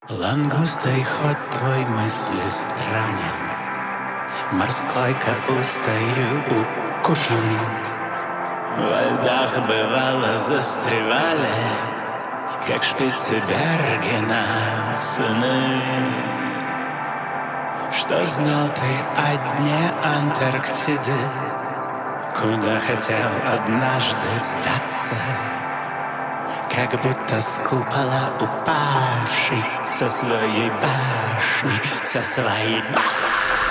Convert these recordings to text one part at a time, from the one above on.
Лангустой ход твой мысли странен, морской капустою укушен. Во льдах бывало застревали, как шпицы Бергена сыны. Что знал ты о дне Антарктиды, куда хотел однажды сдаться? Как будто с купола упавший со своей башни, со своей башни.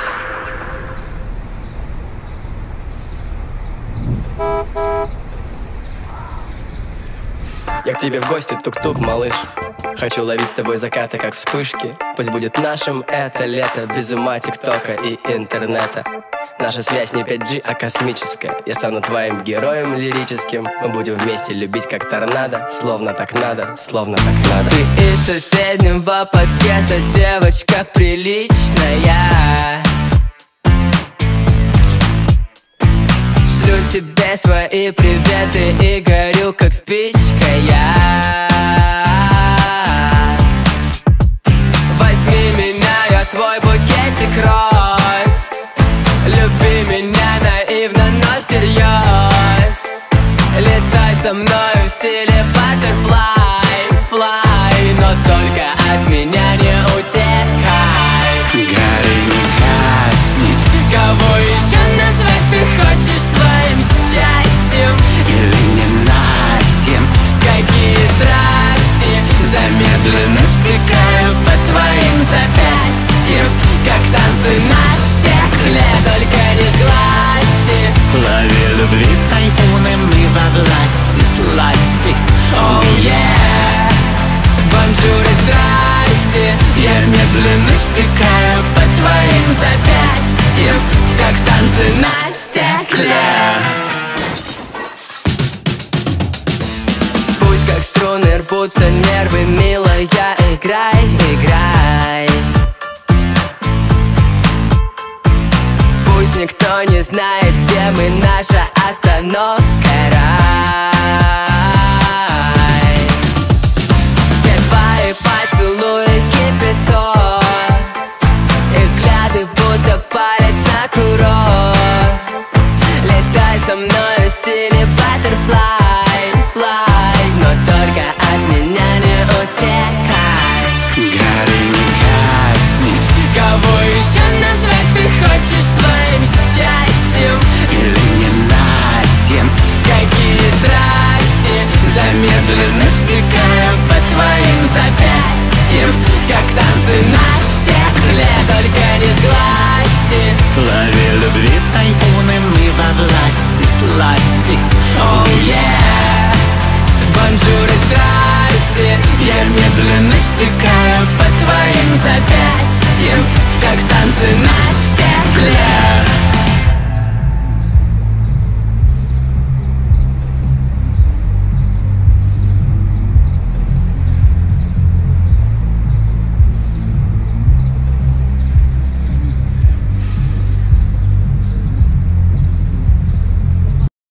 Я к тебе в гости, тук-тук, малыш. Хочу ловить с тобой закаты, как вспышки. Пусть будет нашим это лето, без ума тиктока и интернета. Наша связь не 5G, а космическая. Я стану твоим героем лирическим. Мы будем вместе любить как торнадо. Словно так надо, словно так надо. Ты из соседнего подъезда, девочка приличная. Шлю тебе свои приветы и горю как спичка я. Возьми меня, я твой букетик роз. Люби меня наивно, но всерьез. Летай со мной в стиле butterfly, fly. Но только от меня не утекай. Гори, не касни. Кого еще назвать ты хочешь своим счастьем? Или ненастьем? Какие страсти замедленно стекают по твоим запястьям, как танцы на стекле, только не сглазьте. Лови любви тайфуны, мы во власти сласти. Oh yeah, бонжур и здрасте. Я медленно стекаю по твоим запястьям, как танцы на стекле. Пусть как струны рвутся нервы, милая, играй, играй. Пусть никто не знает, где мы, наша остановка, рай. Все твои поцелуи кипяток, и взгляды будто палец на курок. Летай со мной в стиле butterfly, fly. Но только от меня не утекай. Гори, не касни. Кого еще назвать ты хочешь своим счастьем? Или ненастьем? Какие страсти замедленно стекают по твоим запястьям, как танцы на стекле, только не сглазьте. Лови любви тайфуны, мы во власти сласти. Oh yeah, бонжур и здрасте. Я медленно стекаю по твоим запястьям, как танцы на стекле.